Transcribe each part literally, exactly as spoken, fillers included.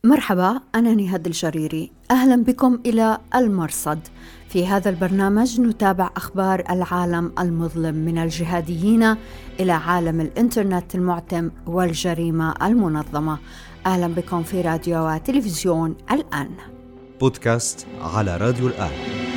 مرحبا، أنا نهاد الجريري. أهلا بكم إلى المرصد. في هذا البرنامج نتابع أخبار العالم المظلم من الجهاديين إلى عالم الإنترنت المعتم والجريمة المنظمة. أهلا بكم في راديو وتلفزيون الآن. بودكاست على راديو الآن.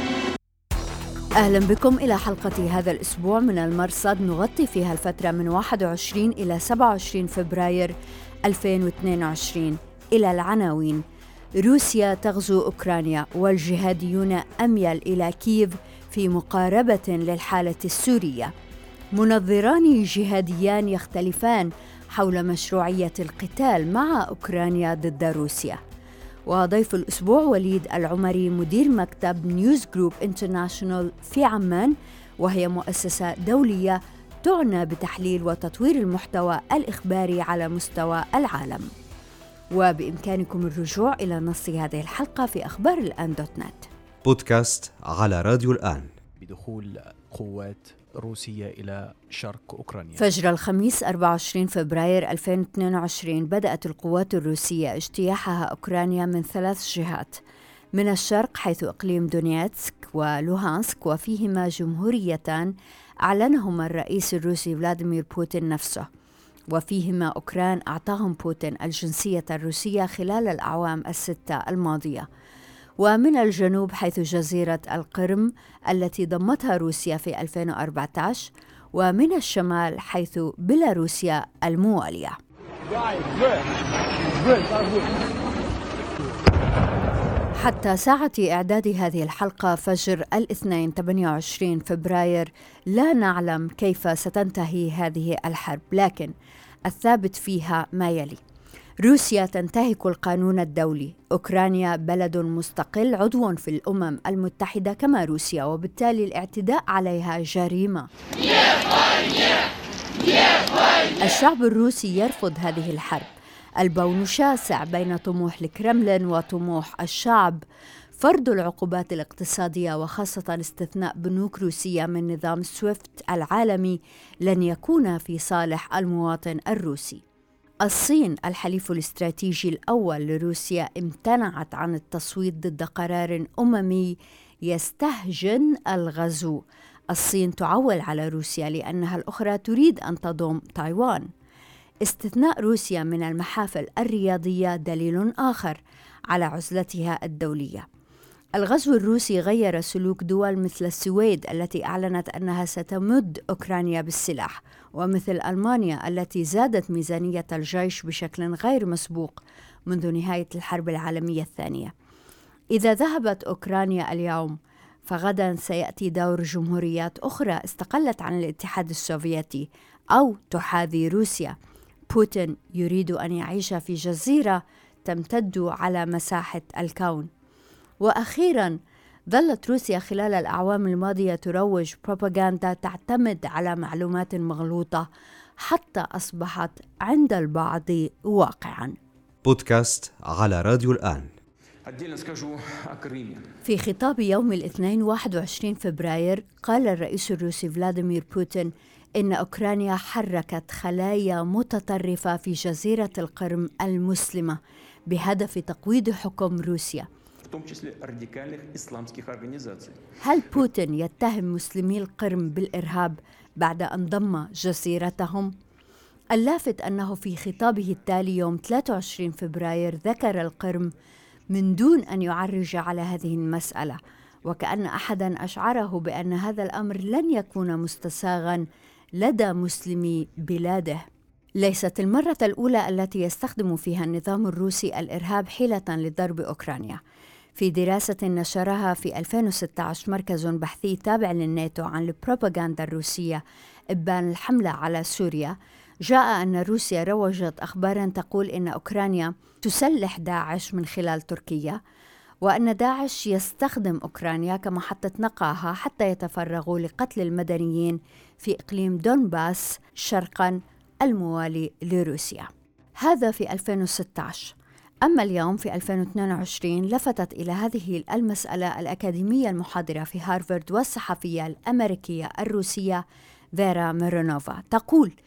أهلا بكم إلى حلقة هذا الأسبوع من المرصد، نغطي فيها الفترة من واحد وعشرين إلى سبعة وعشرين فبراير ألفين واثنين وعشرين. إلى العناوين: روسيا تغزو أوكرانيا والجهاديون أميل إلى كييف في مقاربة للحالة السورية. منظران جهاديان يختلفان حول مشروعية القتال مع أوكرانيا ضد روسيا. وضيف الأسبوع وليد العمري، مدير مكتب نيوز جروب انترناشونال في عمان، وهي مؤسسة دولية تعنى بتحليل وتطوير المحتوى الإخباري على مستوى العالم. وبإمكانكم الرجوع إلى نص هذه الحلقة في أخبار الآن دوت نت. بودكاست على راديو الآن. بدخول قوات روسية إلى شرق أوكرانيا. فجر الخميس أربعة وعشرين فبراير ألفين واثنين وعشرين بدأت القوات الروسية اجتياحها أوكرانيا من ثلاث جهات: من الشرق حيث إقليم دونيتسك ولوهانسك، وفيهما جمهوريتان أعلنهما الرئيس الروسي فلاديمير بوتين نفسه، وفيهما أوكران أعطاهم بوتين الجنسية الروسية خلال الأعوام الستة الماضية. ومن الجنوب حيث جزيرة القرم التي ضمتها روسيا في ألفين وأربعة عشر، ومن الشمال حيث بيلاروسيا الموالية. حتى ساعة إعداد هذه الحلقة فجر الاثنين ثمانية وعشرين فبراير لا نعلم كيف ستنتهي هذه الحرب، لكن الثابت فيها ما يلي: روسيا تنتهك القانون الدولي، أوكرانيا بلد مستقل عضو في الأمم المتحدة كما روسيا، وبالتالي الاعتداء عليها جريمة. الشعب الروسي يرفض هذه الحرب. البون شاسع بين طموح الكرملين وطموح الشعب. فرض العقوبات الاقتصادية وخاصة استثناء بنوك روسية من نظام سويفت العالمي لن يكون في صالح المواطن الروسي. الصين الحليف الاستراتيجي الأول لروسيا امتنعت عن التصويت ضد قرار أممي يستهجن الغزو. الصين تعول على روسيا لأنها الأخرى تريد أن تضم تايوان. استثناء روسيا من المحافل الرياضية دليل آخر على عزلتها الدولية. الغزو الروسي غير سلوك دول مثل السويد التي أعلنت أنها ستمد أوكرانيا بالسلاح، ومثل ألمانيا التي زادت ميزانية الجيش بشكل غير مسبوق منذ نهاية الحرب العالمية الثانية. إذا ذهبت أوكرانيا اليوم، فغدا سيأتي دور جمهوريات أخرى استقلت عن الاتحاد السوفيتي أو تحاذي روسيا. بوتين يريد أن يعيش في جزيرة تمتد على مساحة الكون. وأخيراً، ظلت روسيا خلال الأعوام الماضية تروج بروباغندا تعتمد على معلومات مغلوطة حتى أصبحت عند البعض واقعاً. بودكاست على راديو الآن. في خطاب يوم الاثنين واحد وعشرين فبراير قال الرئيس الروسي فلاديمير بوتين إن أوكرانيا حركت خلايا متطرفة في جزيرة القرم المسلمة بهدف تقويض حكم روسيا. هل بوتين يتهم مسلمي القرم بالإرهاب بعد أن ضم جزيرتهم؟ اللافت أنه في خطابه التالي يوم ثلاثة وعشرين فبراير ذكر القرم من دون أن يعرج على هذه المسألة، وكأن أحداً أشعره بأن هذا الأمر لن يكون مستساغاً لدى مسلمي بلاده. ليست المرة الأولى التي يستخدم فيها النظام الروسي الإرهاب حيلة لضرب أوكرانيا. في دراسة نشرها في ألفين وستة عشر مركز بحثي تابع للناتو عن البروباغندا الروسية إبان الحملة على سوريا، جاء أن روسيا روجت أخباراً تقول إن أوكرانيا تسلح داعش من خلال تركيا، وأن داعش يستخدم أوكرانيا كمحطة نقاهة حتى يتفرغوا لقتل المدنيين في إقليم دونباس شرقاً الموالي لروسيا. هذا في ألفين وستة عشر. أما اليوم في ألفين واثنين وعشرين لفتت إلى هذه المسألة الأكاديمية المحاضرة في هارفارد والصحفية الأمريكية الروسية فيرا ميرونوفا، تقول: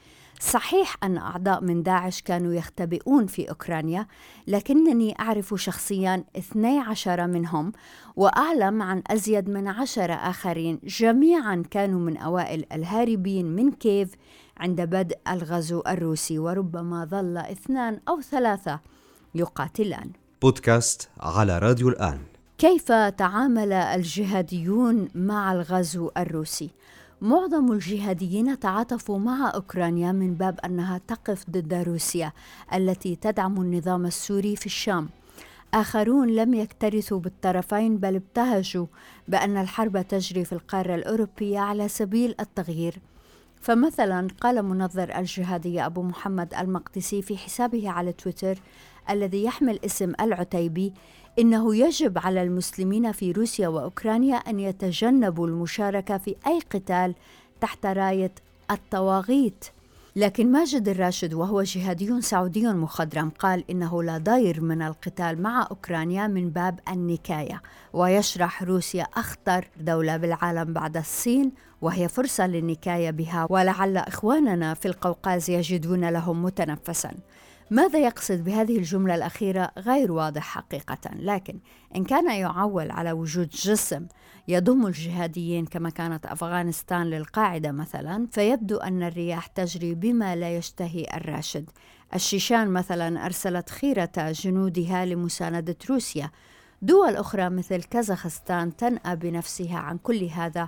صحيح أن أعضاء من داعش كانوا يختبئون في أوكرانيا، لكنني أعرف شخصياً اثني عشر منهم، وأعلم عن أزيد من عشرة آخرين، جميعاً كانوا من أوائل الهاربين من كييف عند بدء الغزو الروسي، وربما ظل اثنان أو ثلاثة يقاتلان. بودكاست على راديو الآن. كيف تعامل الجهاديون مع الغزو الروسي؟ معظم الجهاديين تعاطفوا مع أوكرانيا من باب أنها تقف ضد روسيا التي تدعم النظام السوري في الشام. آخرون لم يكترثوا بالطرفين، بل ابتهجوا بأن الحرب تجري في القارة الأوروبية على سبيل التغيير. فمثلا قال منظر الجهادية أبو محمد المقدسي في حسابه على تويتر الذي يحمل اسم العتيبي إنه يجب على المسلمين في روسيا وأوكرانيا أن يتجنبوا المشاركة في أي قتال تحت راية الطواغيت. لكن ماجد الراشد وهو جهادي سعودي مخضرم قال إنه لا ضير من القتال مع أوكرانيا من باب النكاية، ويشرح روسيا أخطر دولة بالعالم بعد الصين، وهي فرصة للنكاية بها، ولعل إخواننا في القوقاز يجدون لهم متنفساً. ماذا يقصد بهذه الجملة الأخيرة غير واضح حقيقة، لكن إن كان يعول على وجود جسم يضم الجهاديين كما كانت أفغانستان للقاعدة مثلا، فيبدو أن الرياح تجري بما لا يشتهي الراشد. الشيشان مثلا أرسلت خيرة جنودها لمساندة روسيا. دول أخرى مثل كازاخستان تنأى بنفسها عن كل هذا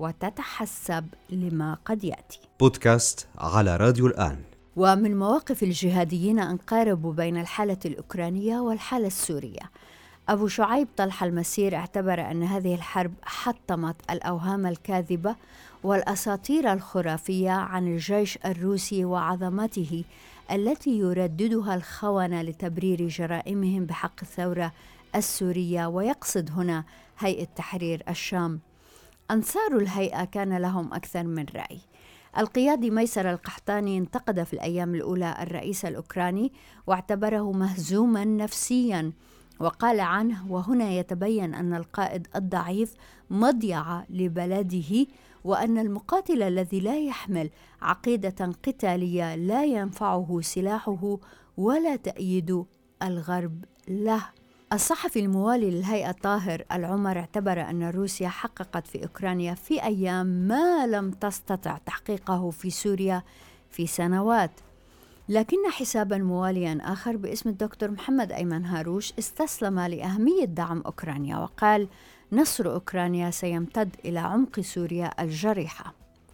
وتتحسب لما قد يأتي. بودكاست على راديو الآن. ومن مواقف الجهاديين أن قاربوا بين الحالة الأوكرانية والحالة السورية. أبو شعيب طلحة المسير اعتبر أن هذه الحرب حطمت الأوهام الكاذبة والأساطير الخرافية عن الجيش الروسي وعظمته التي يرددها الخونة لتبرير جرائمهم بحق الثورة السورية، ويقصد هنا هيئة تحرير الشام. أنصار الهيئة كان لهم أكثر من رأي. القيادي ميسر القحطاني انتقد في الأيام الأولى الرئيس الأوكراني واعتبره مهزوما نفسيا، وقال عنه: وهنا يتبين أن القائد الضعيف مضيعة لبلده، وأن المقاتل الذي لا يحمل عقيدة قتالية لا ينفعه سلاحه ولا تأييد الغرب له. الصحفي الموالي للهيئة طاهر العمر اعتبر أن روسيا حققت في أوكرانيا في أيام ما لم تستطع تحقيقه في سوريا في سنوات. لكن حسابا مواليا آخر باسم الدكتور محمد أيمن هاروش استسلم لأهمية دعم أوكرانيا وقال: نصر أوكرانيا سيمتد إلى عمق سوريا الجريحة.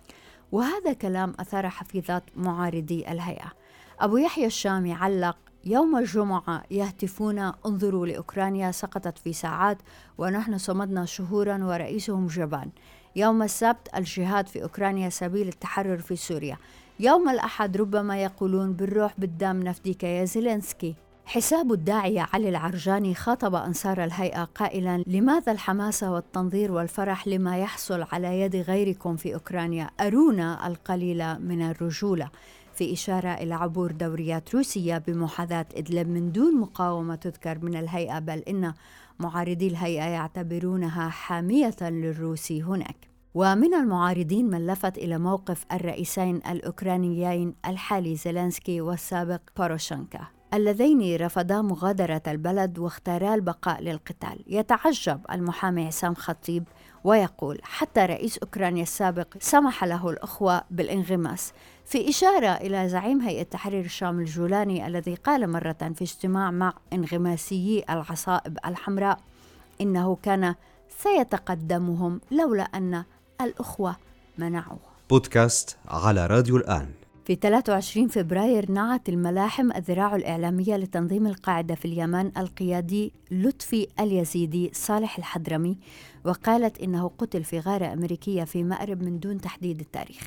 وهذا كلام أثار حفيظات معارضي الهيئة. أبو يحيى الشامي علق: يوم الجمعة يهتفون انظروا لأوكرانيا سقطت في ساعات ونحن صمدنا شهورا ورئيسهم جبان. يوم السبت الجهاد في أوكرانيا سبيل التحرر في سوريا. يوم الأحد ربما يقولون بالروح بالدم نفديك يا زيلينسكي. حساب الداعية علي العرجاني خاطب أنصار الهيئة قائلا: لماذا الحماسة والتنظير والفرح لما يحصل على يد غيركم في أوكرانيا؟ أرونا القليل من الرجولة، في إشارة إلى عبور دوريات روسية بمحاذاة إدلب من دون مقاومة تذكر من الهيئة، بل إن معارضي الهيئة يعتبرونها حامية للروسي هناك. ومن المعارضين من لفت إلى موقف الرئيسين الأوكرانيين الحالي زيلينسكي والسابق بوروشنكا، اللذين رفضا مغادرة البلد واختارا البقاء للقتال. يتعجب المحامي عصام خطيب ويقول: حتى رئيس أوكرانيا السابق سمح له الأخوة بالانغماس، في إشارة إلى زعيم هيئة تحرير الشام الجولاني الذي قال مرة في اجتماع مع انغماسيي العصائب الحمراء إنه كان سيتقدمهم لولا أن الأخوة منعوه. بودكاست على راديو الآن. في ثلاثة وعشرين فبراير نعت الملاحم الذراع الإعلامية لتنظيم القاعدة في اليمن القيادي لطفي اليزيدي صالح الحضرمي، وقالت إنه قتل في غارة أمريكية في مأرب من دون تحديد التاريخ.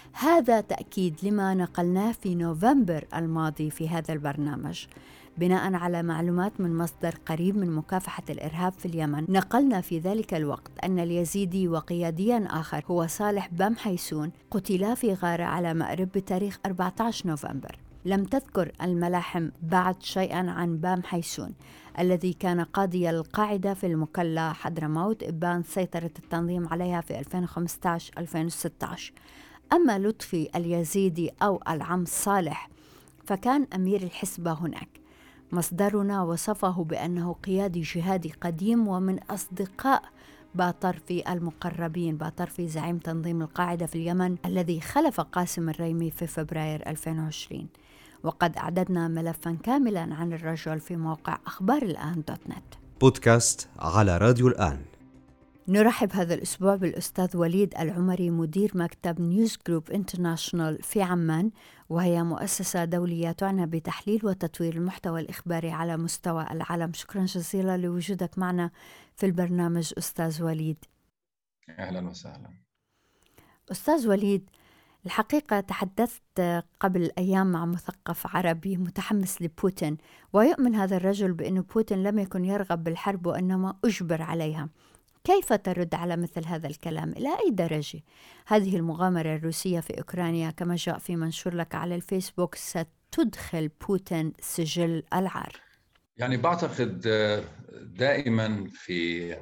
هذا تأكيد لما نقلناه في نوفمبر الماضي في هذا البرنامج. بناء على معلومات من مصدر قريب من مكافحة الإرهاب في اليمن، نقلنا في ذلك الوقت أن اليزيدي وقياديا آخر هو صالح بام حيسون قتلا في غارة على مأرب بتاريخ أربعة عشر نوفمبر. لم تذكر الملاحم بعد شيئا عن بام حيسون الذي كان قاضي القاعدة في المكلا حضرموت إبان سيطرة التنظيم عليها في ألفين وخمسة عشر ألفين وستة عشر. أما لطفي اليزيدي أو العم صالح فكان أمير الحسبة هناك. مصدرنا وصفه بأنه قيادي جهادي قديم ومن أصدقاء باطرفي المقربين، باطرفي زعيم تنظيم القاعدة في اليمن الذي خلف قاسم الريمي في فبراير ألفين وعشرين. وقد أعددنا ملفا كاملا عن الرجل في موقع أخبار الآن دوت نت. بودكاست على راديو الآن. نرحب هذا الأسبوع بالأستاذ وليد العمري، مدير مكتب نيوز جروب انترناشنال في عمان، وهي مؤسسة دولية تعنى بتحليل وتطوير المحتوى الإخباري على مستوى العالم. شكرا جزيلا لوجودك معنا في البرنامج أستاذ وليد. أهلا وسهلا. أستاذ وليد، الحقيقة تحدثت قبل أيام مع مثقف عربي متحمس لبوتين، ويؤمن هذا الرجل بأن بوتين لم يكن يرغب بالحرب وإنما أجبر عليها. كيف ترد على مثل هذا الكلام؟ إلى أي درجة هذه المغامرة الروسية في أوكرانيا كما جاء في منشور لك على الفيسبوك ستدخل بوتين سجل العار؟ يعني بعتقد دائما في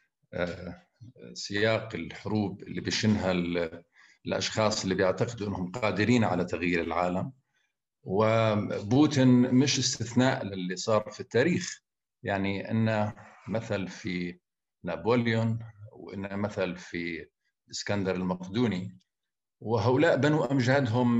سياق الحروب اللي بيشنها الأشخاص اللي بيعتقدوا أنهم قادرين على تغيير العالم، وبوتين مش استثناء للي صار في التاريخ. يعني أن مثل في نابليون، وإن مثل في الإسكندر المقدوني، وهؤلاء بنوا أمجادهم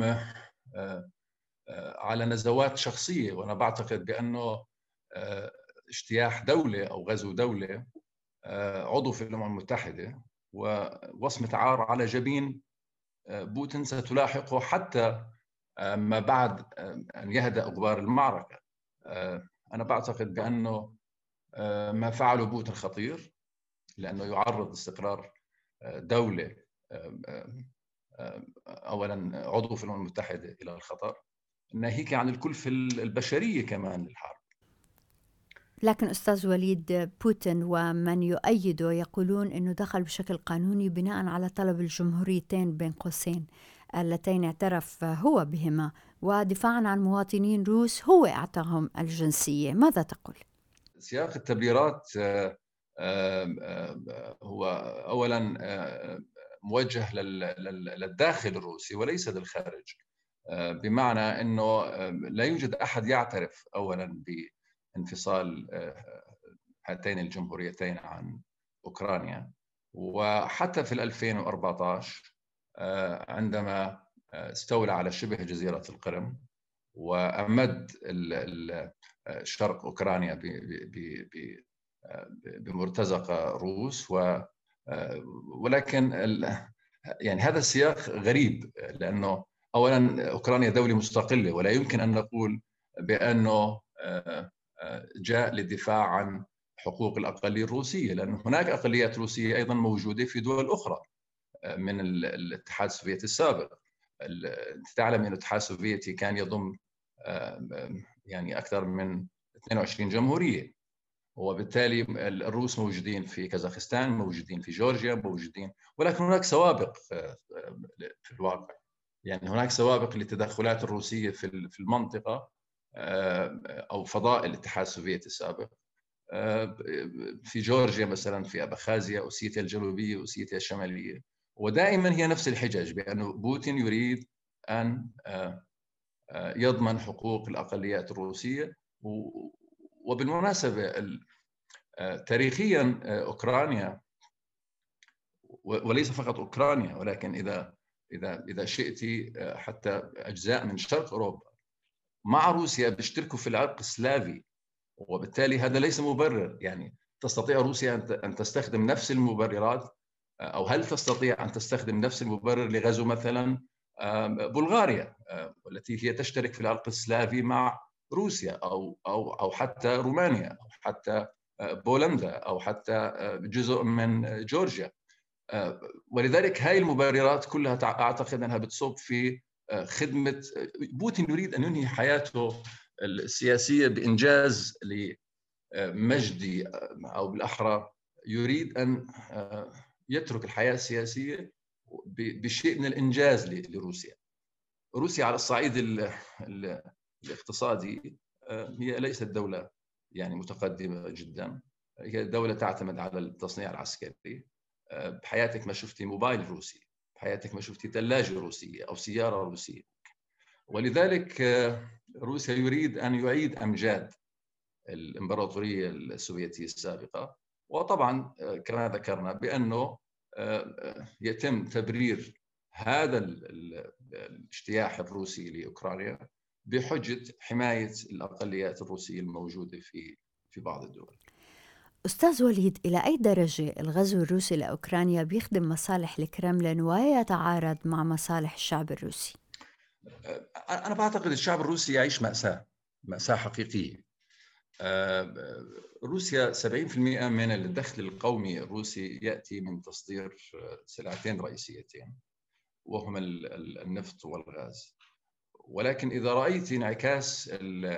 على نزوات شخصية. وأنا بعتقد بأنه اجتياح دولة أو غزو دولة عضو في الأمم المتحدة ووصمة عار على جبين بوتين ستلاحقه حتى ما بعد أن يهدأ غبار المعركة. أنا بعتقد بأنه ما فعله بوتين خطير، لأنه يعرض استقرار دولة أولا عضو في الأمم المتحدة إلى الخطر، ناهيك عن الكلفة البشرية كمان للحرب. لكن أستاذ وليد، بوتين ومن يؤيده يقولون أنه دخل بشكل قانوني بناء على طلب الجمهوريتين بين قوسين اللتين اعترف هو بهما، ودفاعا عن مواطنين روس هو أعطاهم الجنسية. ماذا تقول؟ سياق التبريرات هو أولا موجه للداخل الروسي وليس للخارج، بمعنى أنه لا يوجد أحد يعترف أولا بانفصال هاتين الجمهوريتين عن أوكرانيا. وحتى في ألفين وأربعة عشر عندما استولى على شبه جزيرة القرم وأمد شرق أوكرانيا بمرتزقة روس، ولكن يعني هذا السياق غريب، لأنه أولا أوكرانيا دولة مستقلة ولا يمكن أن نقول بأنه جاء للدفاع عن حقوق الأقلية الروسية، لأن هناك أقليات روسية أيضا موجودة في دول أخرى من الاتحاد السوفيتي السابق. تعلم أن الاتحاد السوفيتي كان يضم يعني أكثر من اثنين وعشرين جمهورية، وبالتالي الروس موجودين في كازاخستان، موجودين في جورجيا، موجودين، ولكن هناك سوابق في الواقع. يعني هناك سوابق للتدخلات الروسية في المنطقة أو فضاء الاتحاد السوفيتي السابق، في جورجيا مثلا، في أبخازيا، أوسيتيا الجنوبية، أوسيتيا الشمالية. ودائما هي نفس الحجج بأنه بوتين يريد أن يضمن حقوق الأقليات الروسية. وبالمناسبة تاريخيا أوكرانيا، وليس فقط أوكرانيا، ولكن إذا إذا إذا شئتي حتى أجزاء من شرق أوروبا مع روسيا بيشتركوا في العرق السلافي، وبالتالي هذا ليس مبرر. يعني تستطيع روسيا أن تستخدم نفس المبررات، أو هل تستطيع أن تستخدم نفس المبرر لغزو مثلا بلغاريا والتي هي تشترك في العرق السلافي مع روسيا، أو أو أو حتى رومانيا، أو حتى بولندا، أو حتى جزء من جورجيا. ولذلك هاي المبررات كلها أعتقد أنها بتصب في خدمة بوتين. يريد أن ينهي حياته السياسية بإنجاز لمجدي، أو بالأحرى يريد أن يترك الحياة السياسية بشيء من الإنجاز لروسيا. روسيا على الصعيد الاقتصادي هي ليست دولة يعني متقدمة جدا، هي دولة تعتمد على التصنيع العسكري. بحياتك ما شفتي موبايل روسي، بحياتك ما شفتي ثلاجة روسية أو سيارة روسية. ولذلك روسيا يريد أن يعيد أمجاد الإمبراطورية السوفيتية السابقة، وطبعا كما ذكرنا بأنه يتم تبرير هذا الاجتياح الروسي لأوكرانيا بحجة حماية الأقليات الروسية الموجودة في في بعض الدول. أستاذ وليد، إلى أي درجة الغزو الروسي لأوكرانيا بيخدم مصالح الكرملين ويتعارض مع مصالح الشعب الروسي؟ أنا بعتقد الشعب الروسي يعيش مأساة مأساة حقيقية. روسيا سبعين بالمئة من الدخل القومي الروسي يأتي من تصدير سلعتين رئيسيتين وهما النفط والغاز. ولكن إذا رأيت انعكاس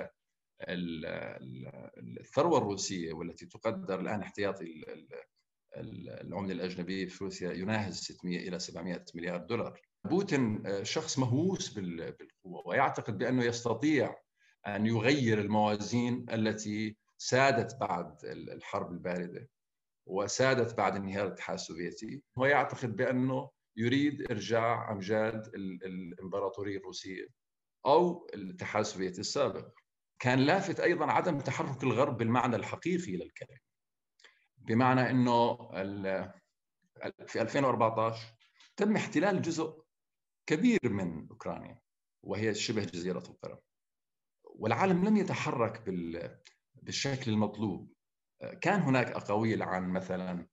الثروة الروسية والتي تقدر الآن احتياطي العملة الأجنبية في روسيا يناهز ستمئة إلى سبعمئة مليار دولار. بوتين شخص مهووس بالقوة ويعتقد بأنه يستطيع أن يغير الموازين التي سادت بعد الحرب الباردة وسادت بعد انهيار الاتحاد السوفيتي. هو يعتقد بأنه يريد إرجاع أمجاد الإمبراطورية الروسية أو الاتحاد السوفيتي السابق. كان لافت أيضا عدم تحرك الغرب بالمعنى الحقيقي للكلمة، بمعنى أنه في ألفين وأربعة عشر تم احتلال جزء كبير من أوكرانيا وهي شبه جزيرة القرم، والعالم لم يتحرك بالشكل المطلوب. كان هناك أقاويل عن مثلا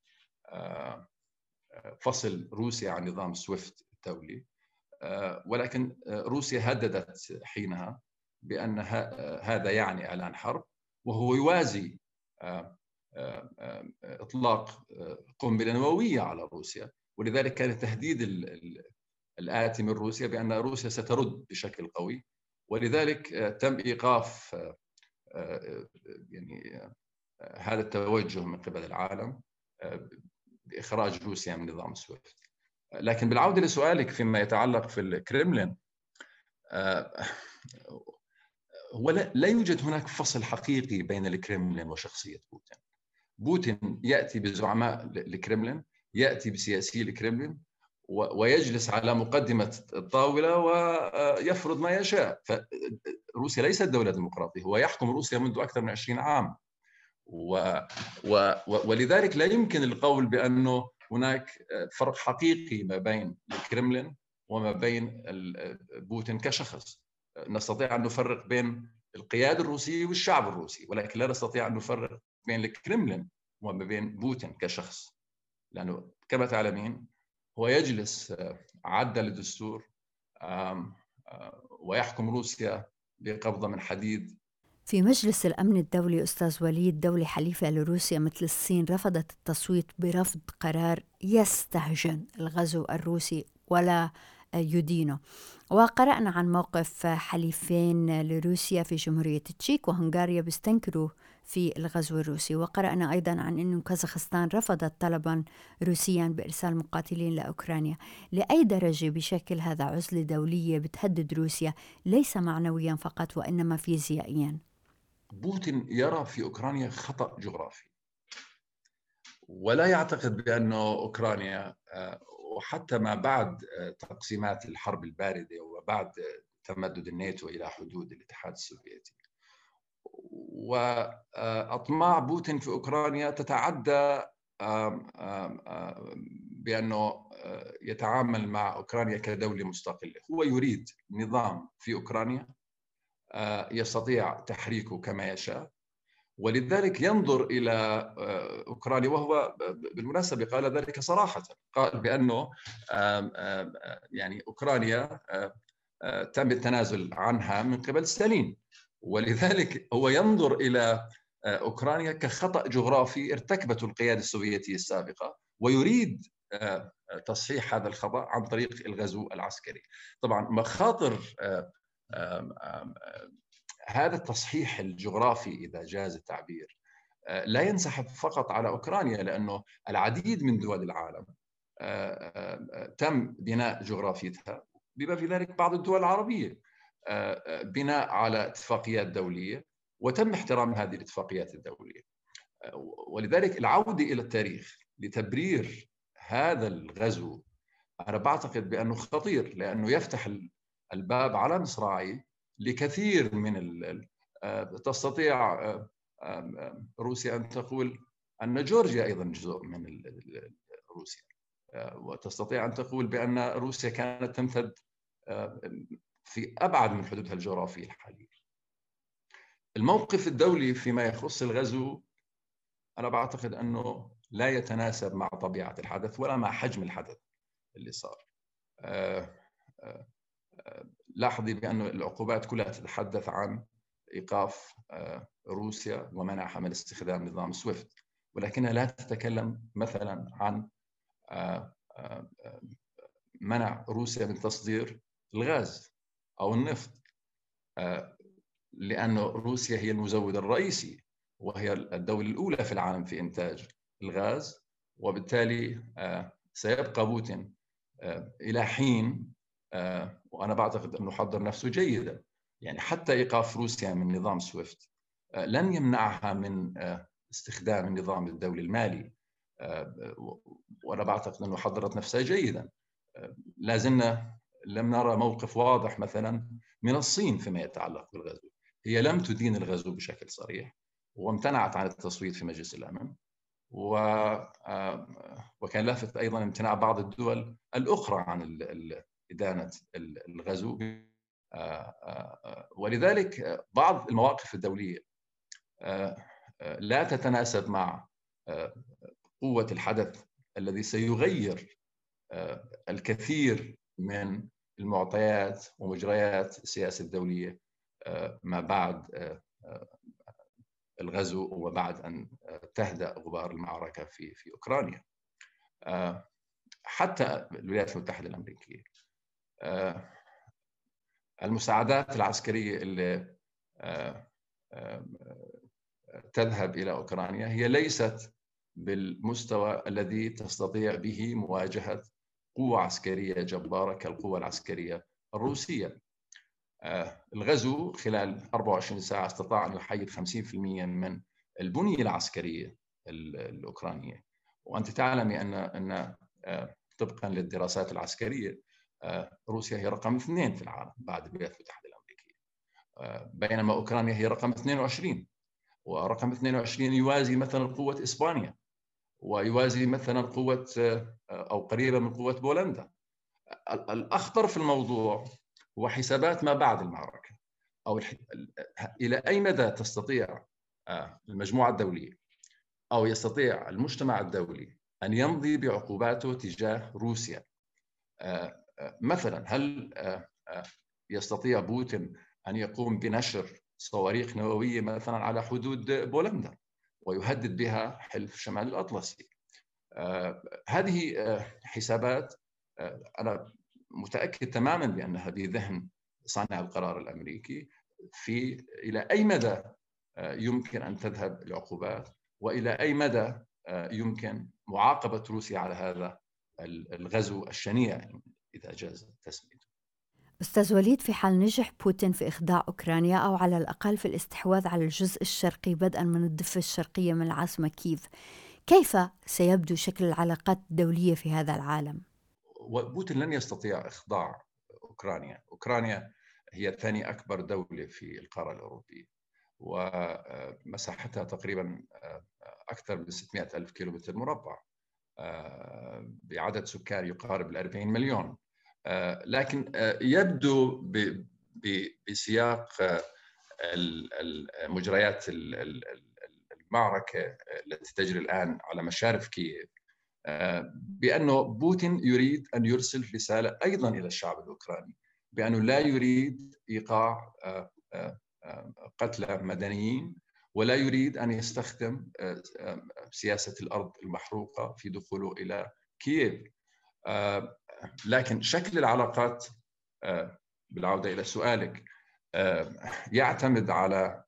فصل روسيا عن نظام سويفت الدولي، ولكن روسيا هددت حينها بأن هذا يعني إعلان حرب، وهو يوازي إطلاق قنبلة نووية على روسيا. ولذلك كان التهديد الآتي من روسيا بأن روسيا سترد بشكل قوي، ولذلك تم إيقاف يعني هذا التوجه من قبل العالم بإخراج روسيا من نظام سويفت. لكن بالعودة لسؤالك فيما يتعلق في الكرملين، هو لا يوجد هناك فصل حقيقي بين الكرملين وشخصية بوتين. بوتين يأتي بزعماء الكرملين، يأتي بسياسي الكرملين ويجلس على مقدمة الطاولة ويفرض ما يشاء. فروسيا ليست دولة ديمقراطية، هو يحكم روسيا منذ أكثر من عشرين عام، و... و... ولذلك لا يمكن القول بأنه هناك فرق حقيقي ما بين الكرملين وما بين بوتين كشخص. نستطيع أن نفرق بين القيادة الروسية والشعب الروسي، ولكن لا نستطيع أن نفرق بين الكرملين وما بين بوتين كشخص، لأنه كما تعلمين هو يجلس عدل الدستور ويحكم روسيا بقبضة من حديد. في مجلس الأمن الدولي أستاذ وليد، دولة حليفة لروسيا مثل الصين رفضت التصويت برفض قرار يستهجن الغزو الروسي ولا يدينه. وقرأنا عن موقف حليفين لروسيا في جمهورية التشيك وهنغاريا بيستنكروا في الغزو الروسي، وقرأنا أيضا عن أن كازاخستان رفضت طلبا روسيا بإرسال مقاتلين لأوكرانيا. لأي درجة بشكل هذا عزلة دولية بتهدد روسيا ليس معنويا فقط وإنما فيزيائيا؟ بوتين يرى في أوكرانيا خطأ جغرافي، ولا يعتقد بأن أوكرانيا وحتى ما بعد تقسيمات الحرب الباردة وبعد تمدد الناتو إلى حدود الاتحاد السوفيتي وأطماع بوتين في أوكرانيا تتعدى بأنه يتعامل مع أوكرانيا كدولة مستقلة. هو يريد نظام في أوكرانيا يستطيع تحريكه كما يشاء، ولذلك ينظر إلى أوكرانيا، وهو بالمناسبة قال ذلك صراحة، قال بأنه يعني أوكرانيا تم التنازل عنها من قبل ستالين، ولذلك هو ينظر إلى أوكرانيا كخطأ جغرافي ارتكبته القيادة السوفيتية السابقة، ويريد تصحيح هذا الخطأ عن طريق الغزو العسكري. طبعا مخاطر هذا التصحيح الجغرافي إذا جاز التعبير لا ينسحب فقط على أوكرانيا، لأنه العديد من دول العالم تم بناء جغرافيتها، بما في ذلك بعض الدول العربية، بناء على اتفاقيات دولية وتم احترام هذه الاتفاقيات الدولية. ولذلك العودة إلى التاريخ لتبرير هذا الغزو أنا بعتقد بأنه خطير، لأنه يفتح الباب على مصراعي لكثير من ال... تستطيع روسيا أن تقول أن جورجيا أيضا جزء من روسيا، وتستطيع أن تقول بأن روسيا كانت تمتد في أبعد من حدودها الجغرافية الحالية. الموقف الدولي فيما يخص الغزو أنا بعتقد أنه لا يتناسب مع طبيعة الحدث ولا مع حجم الحدث اللي صار. لاحظي بأن العقوبات كلها تتحدث عن إيقاف روسيا ومنعها من استخدام نظام سويفت، ولكنها لا تتكلم مثلا عن منع روسيا من تصدير الغاز أو النفط، لأن روسيا هي المزود الرئيسي وهي الدولة الأولى في العالم في إنتاج الغاز، وبالتالي سيبقى بوتين إلى حين، وأنا بعتقد أنه حضر نفسه جيدا، يعني حتى إيقاف روسيا من نظام سويفت لن يمنعها من استخدام النظام الدولي المالي، وأنا بعتقد أنه حضرت نفسها جيدا. لازلنا لم نرى موقف واضح مثلا من الصين فيما يتعلق بالغزو، هي لم تدين الغزو بشكل صريح وامتنعت عن التصويت في مجلس الأمن، و... وكان لافت أيضا امتناع بعض الدول الأخرى عن إدانة الغزو، ولذلك بعض المواقف الدولية لا تتناسب مع قوة الحدث الذي سيغير الكثير من المعطيات ومجريات السياسة الدولية ما بعد الغزو وبعد أن تهدأ غبار المعركة في في أوكرانيا. حتى الولايات المتحدة الأمريكية المساعدات العسكرية اللي تذهب إلى أوكرانيا هي ليست بالمستوى الذي تستطيع به مواجهة قوة عسكرية جبارة كالقوة العسكرية الروسية. الغزو خلال أربعة وعشرين ساعة استطاع أن يحيد خمسين بالمئة من البنية العسكرية الأوكرانية، وأنت تعلمي أن أن طبقا للدراسات العسكرية روسيا هي رقم اثنين في العالم بعد الولايات المتحدة الأمريكية، بينما أوكرانيا هي رقم اثنين وعشرين، ورقم اثنين وعشرين يوازي مثلا قوة إسبانيا، ويوازي مثلا قوة أو قريبة من قوة بولندا. الأخطر في الموضوع هو حسابات ما بعد المعركة، أو إلى أي مدى تستطيع المجموعة الدولية أو يستطيع المجتمع الدولي أن يمضي بعقوباته تجاه روسيا. مثلا هل يستطيع بوتين أن يقوم بنشر صواريخ نووية مثلا على حدود بولندا ويهدد بها حلف شمال الأطلسي؟ هذه حسابات أنا متأكد تماما بأنها بذهن صانع القرار الأمريكي في إلى أي مدى يمكن أن تذهب العقوبات، وإلى أي مدى يمكن معاقبة روسيا على هذا الغزو الشنيع إذا جاز تسميته. أستاذ وليد، في حال نجح بوتين في إخضاع أوكرانيا أو على الأقل في الاستحواذ على الجزء الشرقي بدءا من الضفة الشرقية من العاصمة كييف، كيف سيبدو شكل العلاقات الدولية في هذا العالم؟ وبوتين لن يستطيع إخضاع أوكرانيا. أوكرانيا هي ثاني أكبر دولة في القارة الأوروبية، ومساحتها تقريبا أكثر من ستمائة ألف كيلومتر مربع، بعدد سكان يقارب الأربعين مليون. لكن يبدو بسياق مجريات المعركة التي تجري الآن على مشارف كييف بأنه بوتين يريد أن يرسل رسالة أيضا إلى الشعب الأوكراني بأنه لا يريد إيقاع قتلى مدنيين، ولا يريد أن يستخدم سياسة الأرض المحروقة في دخوله إلى كييف. لكن شكل العلاقات، بالعودة إلى سؤالك، يعتمد على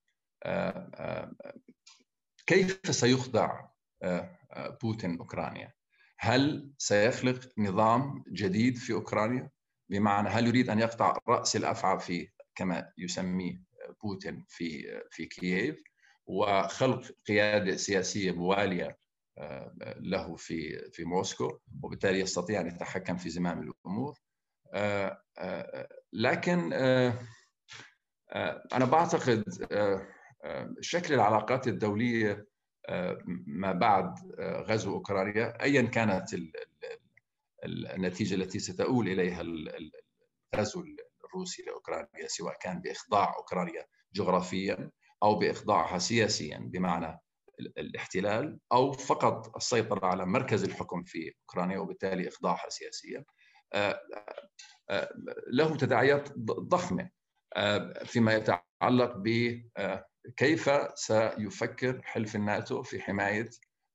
كيف سيخضع بوتين أوكرانيا. هل سيخلق نظام جديد في أوكرانيا؟ بمعنى هل يريد أن يقطع رأس الأفعى في كما يسميه بوتين في في كييف، وخلق قيادة سياسية موالية له في في موسكو، وبالتالي يستطيع أن يتحكم في زمام الأمور. لكن أنا بعتقد شكل العلاقات الدولية ما بعد غزو أوكرانيا، أيا كانت النتيجة التي ستؤول إليها الغزو الروسي لأوكرانيا، سواء كان بإخضاع أوكرانيا جغرافيا أو بإخضاعها سياسيا بمعنى الاحتلال، أو فقط السيطرة على مركز الحكم في أوكرانيا وبالتالي إخضاعها سياسيا، له تداعيات ضخمة فيما يتعلق بكيف سيفكر حلف الناتو في حماية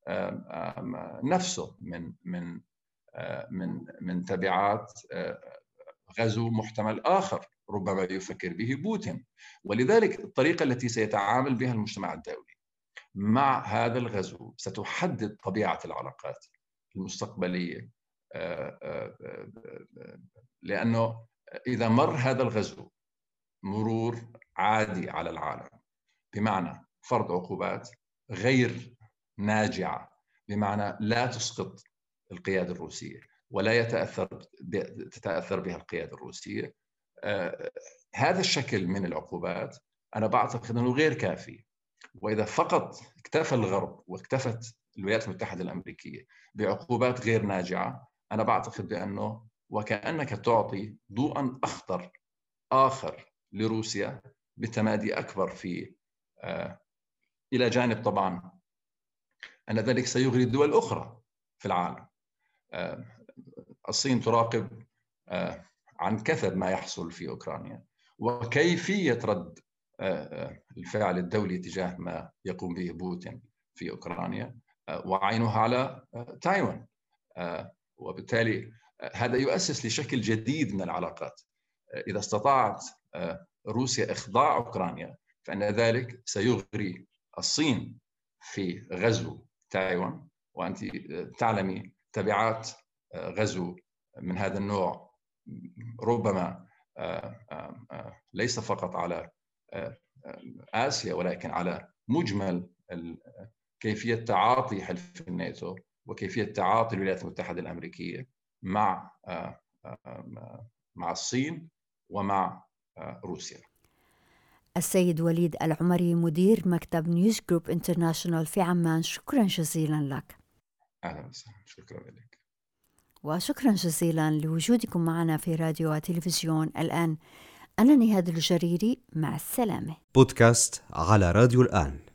نفسه من من من من تبعات غزو محتمل آخر ربما يفكر به بوتين. ولذلك الطريقة التي سيتعامل بها المجتمع الدولي مع هذا الغزو ستحدد طبيعة العلاقات المستقبلية، لأنه إذا مر هذا الغزو مرور عادي على العالم بمعنى فرض عقوبات غير ناجعة، بمعنى لا تسقط القيادة الروسية ولا يتأثر تتأثر بها القيادة الروسية، هذا الشكل من العقوبات أنا بعتقد أنه غير كافي. وإذا فقط اكتفى الغرب واكتفت الولايات المتحدة الأمريكية بعقوبات غير ناجعة، أنا بعتقد بأنه وكأنك تعطي ضوءا أخضر آخر لروسيا بتمادي أكبر في آه إلى جانب طبعا أن ذلك سيغري دول أخرى في العالم. آه الصين تراقب آه عن كثب ما يحصل في أوكرانيا وكيفية رد آه الفعل الدولي تجاه ما يقوم به بوتين في أوكرانيا، آه وعينها على آه تايوان، آه وبالتالي آه هذا يؤسس لشكل جديد من العلاقات. آه إذا استطاعت آه روسيا إخضاع أوكرانيا فإن ذلك سيغري الصين في غزو تايوان، وأنت تعلمي تبعات غزو من هذا النوع ربما ليس فقط على آسيا ولكن على مجمل كيفية تعاطي حلف الناتو وكيفية تعاطي الولايات المتحدة الأمريكية مع مع الصين ومع روسيا. السيد وليد العمري مدير مكتب نيوز جروب انترناشونال في عمان، شكرا جزيلا لك. أهلا وسهلا، شكرا لك. وشكرا جزيلا لوجودكم معنا في راديو وتلفزيون الآن. أنا نهاد الجريري، مع السلامة. بودكاست على راديو الآن.